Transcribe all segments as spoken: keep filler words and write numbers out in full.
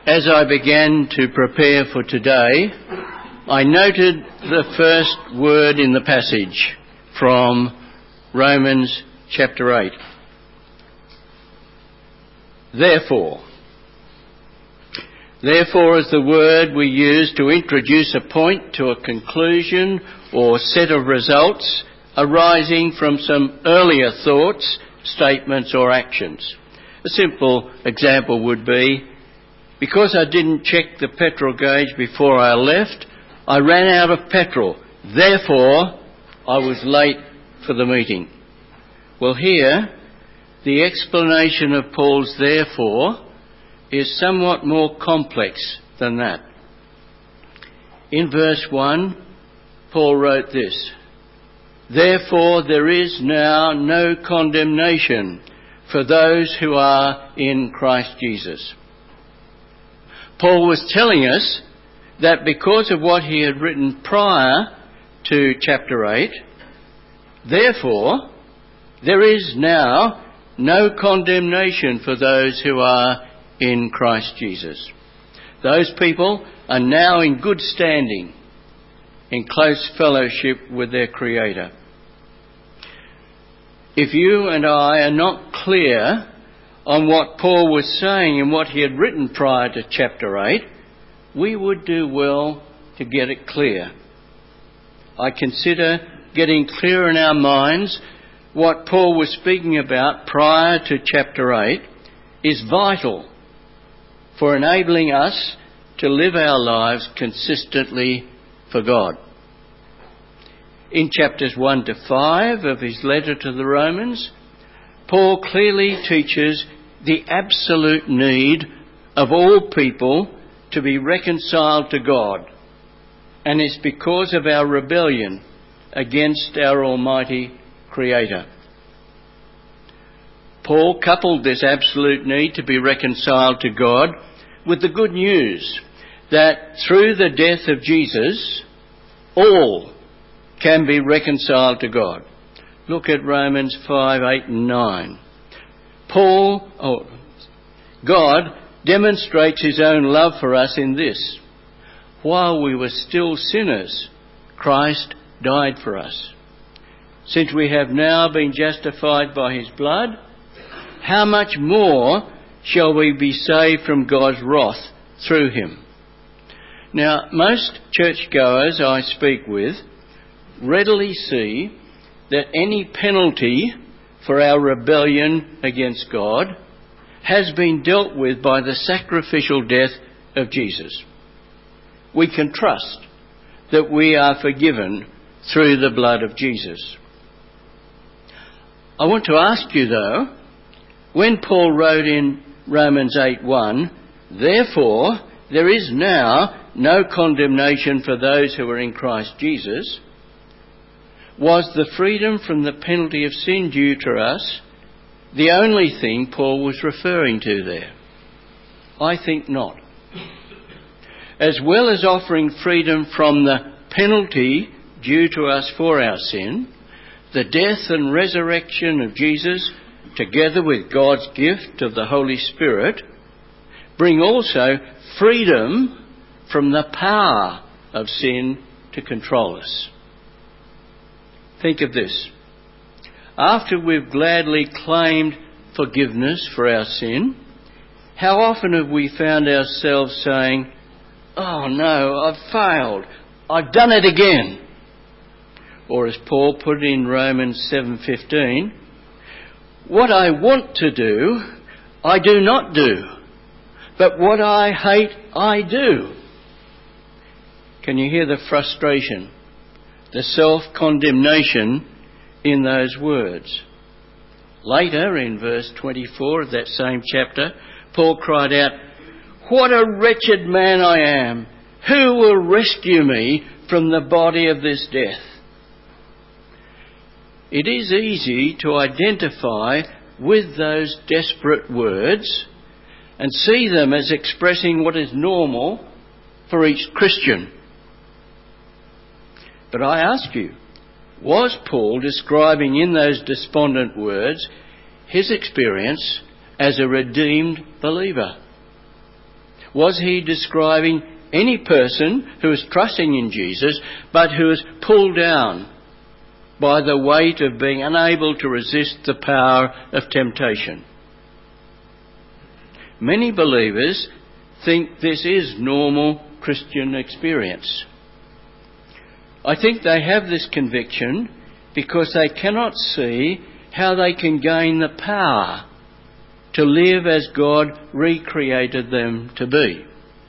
As I began to prepare for today, I noted the first word in the passage from Romans chapter eight. Therefore. Therefore is the word we use to introduce a point to a conclusion or set of results arising from some earlier thoughts, statements or actions. A simple example would be, because I didn't check the petrol gauge before I left, I ran out of petrol. Therefore, I was late for the meeting. Well, here, the explanation of Paul's therefore is somewhat more complex than that. In verse one, Paul wrote this: Therefore there is now no condemnation for those who are in Christ Jesus. Paul was telling us that because of what he had written prior to chapter eight, therefore there is now no condemnation for those who are in Christ Jesus. Those people are now in good standing, in close fellowship with their Creator. If you and I are not clear on what Paul was saying and what he had written prior to chapter eight, we would do well to get it clear. I consider getting clear in our minds what Paul was speaking about prior to chapter eight is vital for enabling us to live our lives consistently for God. In chapters one to five of his letter to the Romans, Paul clearly teaches the absolute need of all people to be reconciled to God, and it's because of our rebellion against our Almighty Creator. Paul coupled this absolute need to be reconciled to God with the good news that through the death of Jesus, all can be reconciled to God. Look at Romans five, eight and nine. Paul, oh, God demonstrates his own love for us in this: while we were still sinners, Christ died for us. Since we have now been justified by his blood, how much more shall we be saved from God's wrath through him? Now, most churchgoers I speak with readily see that any penalty for our rebellion against God has been dealt with by the sacrificial death of Jesus. We can trust that we are forgiven through the blood of Jesus. I want to ask you though, when Paul wrote in Romans eight one, therefore there is now no condemnation for those who are in Christ Jesus, was the freedom from the penalty of sin due to us the only thing Paul was referring to there? I think not. As well as offering freedom from the penalty due to us for our sin, the death and resurrection of Jesus, together with God's gift of the Holy Spirit, bring also freedom from the power of sin to control us. Think of this. After we've gladly claimed forgiveness for our sin, how often have we found ourselves saying, "Oh no, I've failed. I've done it again." Or as Paul put it in Romans seven fifteen, "What I want to do, I do not do, but what I hate, I do." Can you hear the frustration, the self-condemnation in those words? Later, in verse twenty-four of that same chapter, Paul cried out, "What a wretched man I am! Who will rescue me from the body of this death?" It is easy to identify with those desperate words and see them as expressing what is normal for each Christian. But I ask you, was Paul describing in those despondent words his experience as a redeemed believer? Was he describing any person who is trusting in Jesus but who is pulled down by the weight of being unable to resist the power of temptation? Many believers think this is normal Christian experience. I think they have this conviction because they cannot see how they can gain the power to live as God recreated them to be.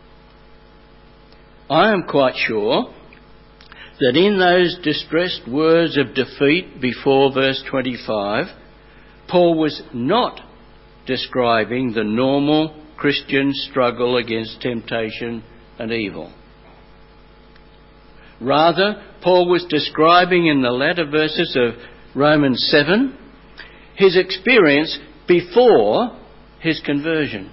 I am quite sure that in those distressed words of defeat before verse twenty-five, Paul was not describing the normal Christian struggle against temptation and evil. Rather, Paul was describing in the latter verses of Romans seven his experience before his conversion.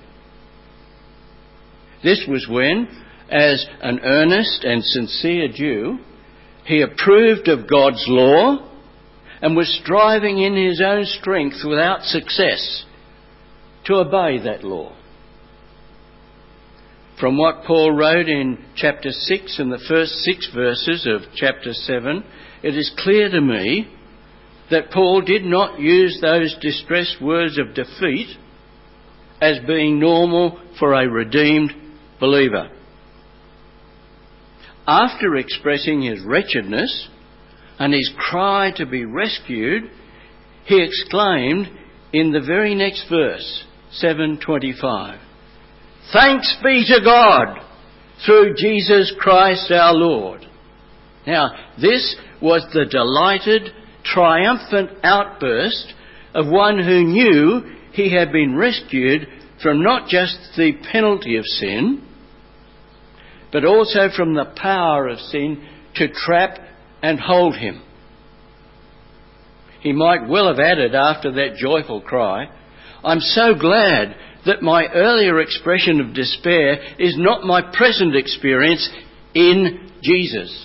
This was when, as an earnest and sincere Jew, he approved of God's law and was striving in his own strength without success to obey that law. From what Paul wrote in chapter six and the first six verses of chapter seven, it is clear to me that Paul did not use those distressed words of defeat as being normal for a redeemed believer. After expressing his wretchedness and his cry to be rescued, he exclaimed in the very next verse, seven twenty-five, "Thanks be to God through Jesus Christ our Lord." Now, this was the delighted, triumphant outburst of one who knew he had been rescued from not just the penalty of sin, but also from the power of sin to trap and hold him. He might well have added after that joyful cry, "I'm so glad that my earlier expression of despair is not my present experience in Jesus."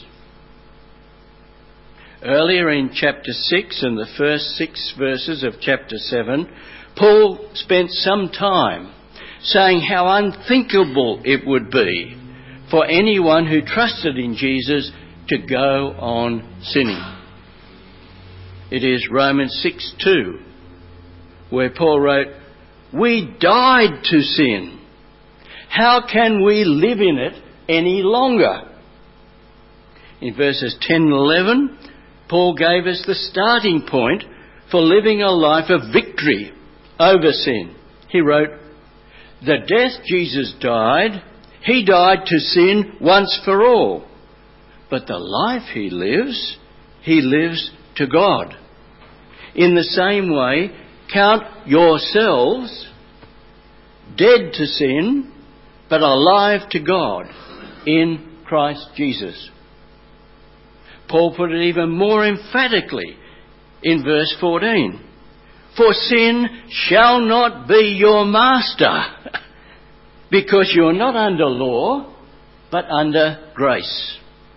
Earlier in chapter six and the first six verses of chapter seven, Paul spent some time saying how unthinkable it would be for anyone who trusted in Jesus to go on sinning. It is Romans six two, where Paul wrote, "We died to sin. How can we live in it any longer?" In verses ten and eleven, Paul gave us the starting point for living a life of victory over sin. He wrote, "The death Jesus died, he died to sin once for all. But the life he lives, he lives to God. In the same way, count yourselves dead to sin, but alive to God in Christ Jesus." Paul put it even more emphatically in verse fourteen. "For sin shall not be your master, because you're not under law, but under grace."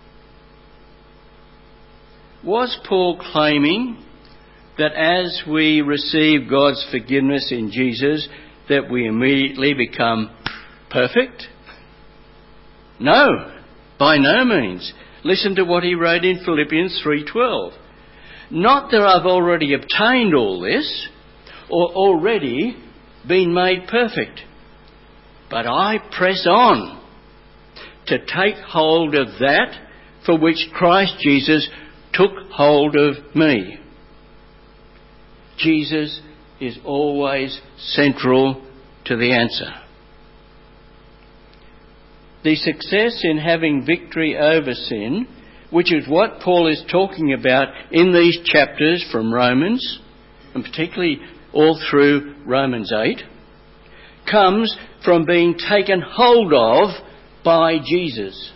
Was Paul claiming that as we receive God's forgiveness in Jesus, that we immediately become perfect? No, by no means. Listen to what he wrote in Philippians three twelve. "Not that I've already obtained all this, or already been made perfect, but I press on to take hold of that for which Christ Jesus took hold of me." Jesus is always central to the answer. The success in having victory over sin, which is what Paul is talking about in these chapters from Romans, and particularly all through Romans eight, comes from being taken hold of by Jesus.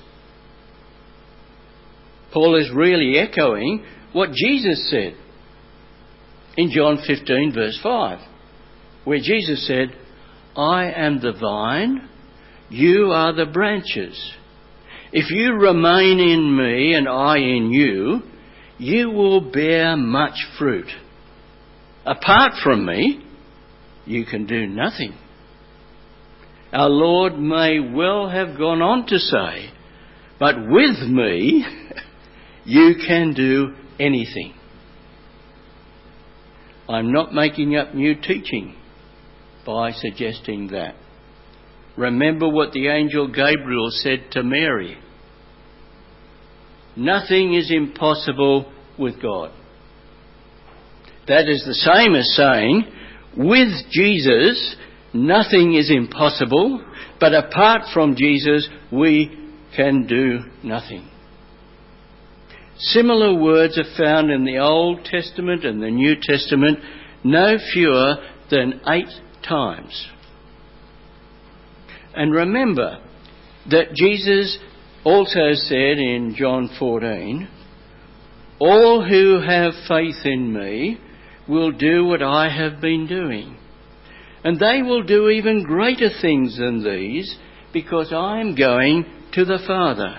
Paul is really echoing what Jesus said in John fifteen verse five, where Jesus said, "I am the vine, you are the branches. If you remain in me and I in you, you will bear much fruit. Apart from me, you can do nothing." our Lord may well have gone on to say, "But with me you can do anything." I'm not making up new teaching by suggesting that. Remember what the angel Gabriel said to Mary. Nothing is impossible with God. That is the same as saying, with Jesus, nothing is impossible, but apart from Jesus, we can do nothing. Similar words are found in the Old Testament and the New Testament no fewer than eight times. And remember that Jesus also said in John fourteen, "All who have faith in me will do what I have been doing, and they will do even greater things than these, because I am going to the Father."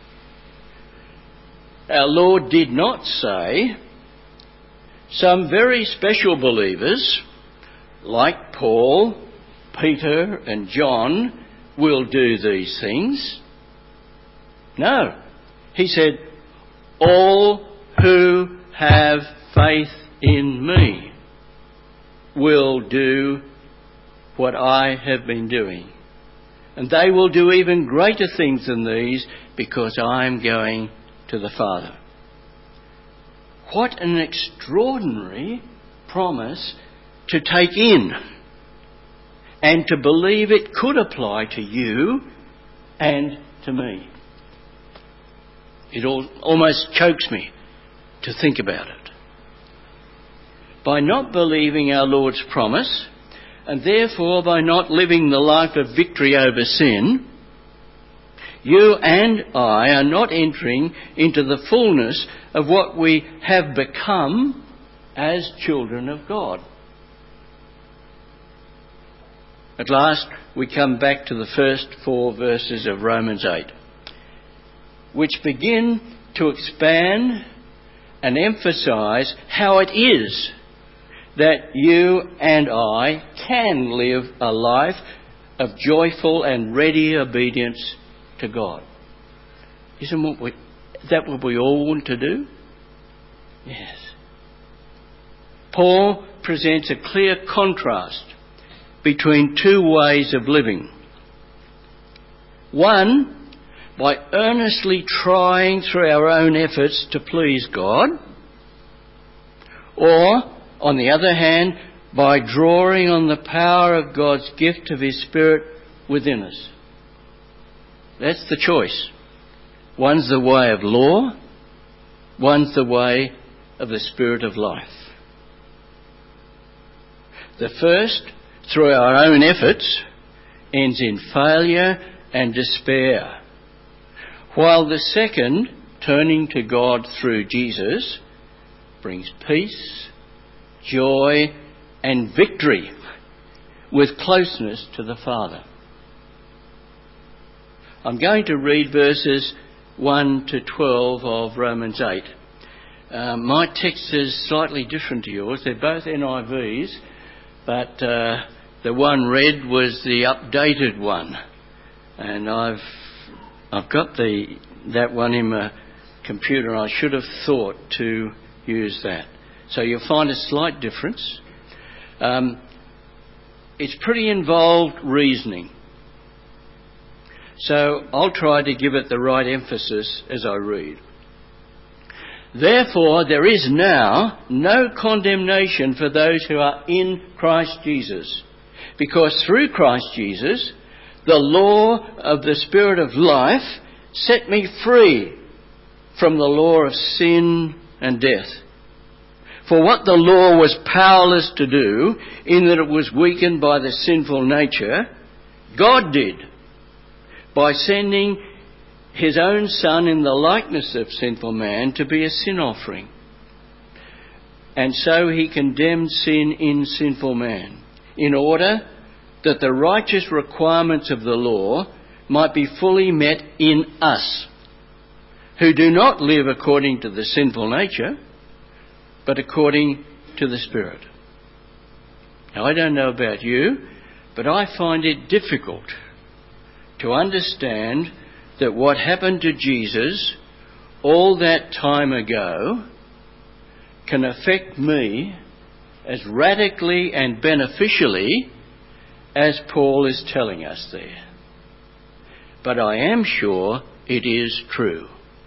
Our Lord did not say some very special believers, like Paul, Peter and John, will do these things. No. He said, all who have faith in me will do what I have been doing. And they will do even greater things than these, because I am going to the Father. What an extraordinary promise to take in and to believe it could apply to you and to me. It all, almost chokes me to think about it. By not believing our Lord's promise, and therefore by not living the life of victory over sin, you and I are not entering into the fullness of what we have become as children of God. At last, we come back to the first four verses of Romans eight, which begin to expand and emphasise how it is that you and I can live a life of joyful and ready obedience to God. Isn't what we, that what we all want to do? Yes. Paul presents a clear contrast between two ways of living. One, by earnestly trying through our own efforts to please God, or, on the other hand, by drawing on the power of God's gift of His Spirit within us. That's the choice. One's the way of law, one's the way of the Spirit of life. The first, through our own efforts, ends in failure and despair, while the second, turning to God through Jesus, brings peace, joy and victory with closeness to the Father. I'm going to read verses one to twelve of Romans eight. Um, my text is slightly different to yours. They're both N I Vs, but uh, the one read was the updated one, and I've I've got the that one in my computer. I should have thought to use that. So you'll find a slight difference. Um, it's pretty involved reasoning. So I'll try to give it the right emphasis as I read. Therefore, there is now no condemnation for those who are in Christ Jesus, because through Christ Jesus, the law of the Spirit of life set me free from the law of sin and death. For what the law was powerless to do, in that it was weakened by the sinful nature, God did, by sending His own Son in the likeness of sinful man to be a sin offering. And so He condemned sin in sinful man, in order that the righteous requirements of the law might be fully met in us, who do not live according to the sinful nature, but according to the Spirit. Now, I don't know about you, But I find it difficult to understand that what happened to Jesus all that time ago can affect me as radically and beneficially as Paul is telling us there. But I am sure it is true.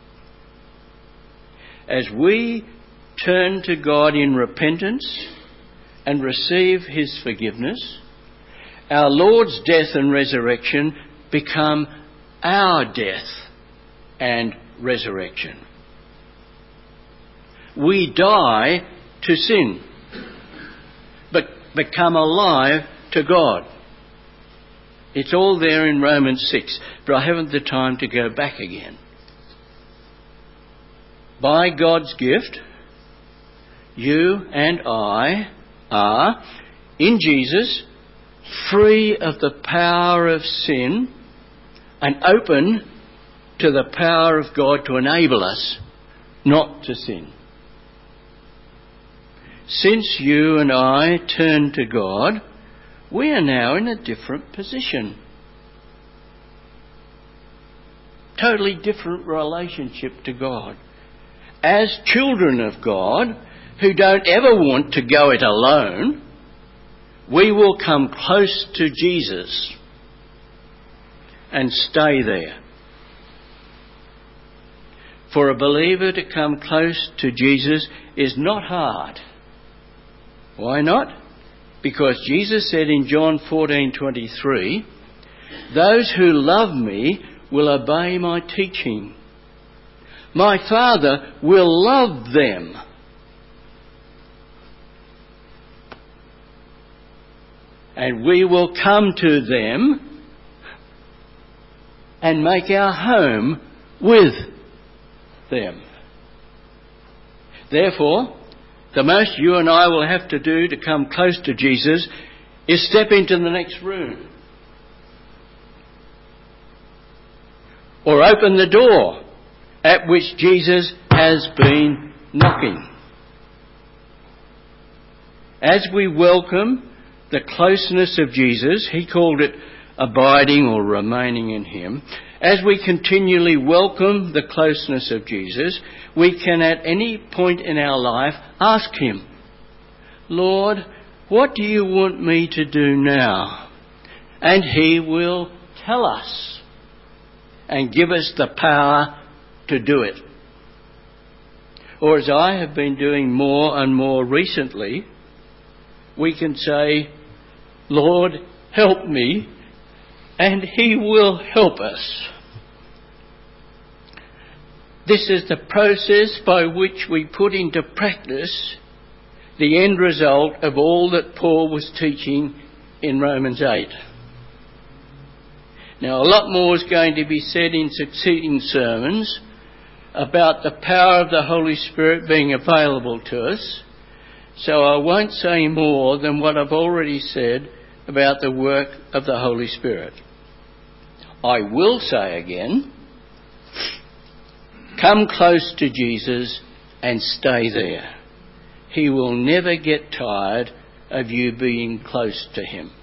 As we turn to God in repentance and receive his forgiveness, our Lord's death and resurrection become our death and resurrection. We die to sin, but become alive to God. It's all there in Romans six, but I haven't the time to go back again. By God's gift, you and I are, in Jesus, free of the power of sin and open to the power of God to enable us not to sin. Since you and I turn to God, we are now in a different position. Totally different relationship to God. As children of God, who don't ever want to go it alone, we will come close to Jesus and stay there. For a believer to come close to Jesus is not hard. Why not? Because Jesus said in John fourteen twenty-three, "Those who love me will obey my teaching. My Father will love them." And we will come to them and make our home with them. Therefore, the most you and I will have to do to come close to Jesus is step into the next room. Or open the door at which Jesus has been knocking. As we welcome the closeness of Jesus, he called it abiding or remaining in him. As we continually welcome the closeness of Jesus, we can at any point in our life ask him, "Lord, what do you want me to do now?" And he will tell us and give us the power to do it. Or as I have been doing more and more recently, we can say, "Lord, help me," and he will help us. This is the process by which we put into practice the end result of all that Paul was teaching in Romans eight. Now, a lot more is going to be said in succeeding sermons about the power of the Holy Spirit being available to us, so I won't say more than what I've already said about the work of the Holy Spirit. I will say again, come close to Jesus and stay there. He will never get tired of you being close to him.